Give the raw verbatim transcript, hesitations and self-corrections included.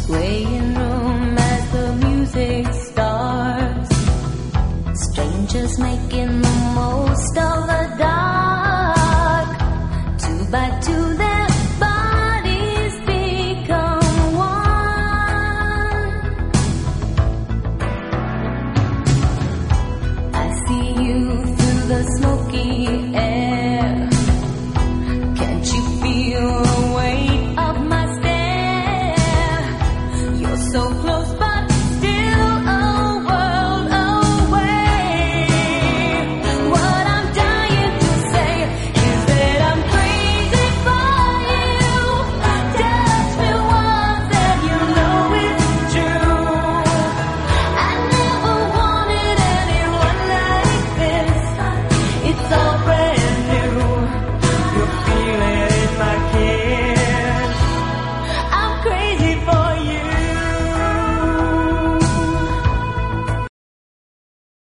swaying room as the music starts. Strangers making the most of the dark.